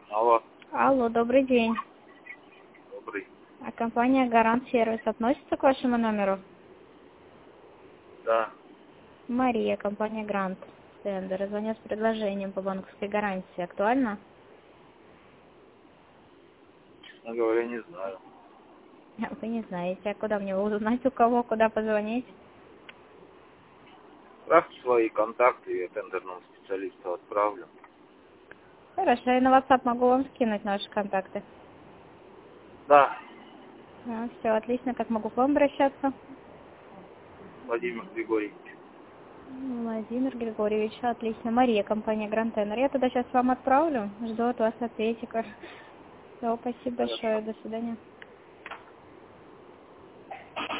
Алло, Алло, добрый день. добрый. А компания «Гарант Сервис» относится к вашему номеру? Да, Мария, компания «Грант». Тендер. Звоню с предложением по банковской гарантии. Актуально? честно говоря, не знаю. Вы не знаете. А куда мне узнать, у кого, куда позвонить? Отправьте свои контакты, я тендерному специалисту отправлю. Хорошо, я на WhatsApp могу вам скинуть наши контакты. Да, Все, отлично. Как могу к вам обращаться? Владимир Григорьевич. Владимир Григорьевич, отлично. Мария, компания «Грант Тенер». Я туда сейчас вам отправлю. Жду от вас ответика. Все, спасибо Хорошо. большое. До свидания.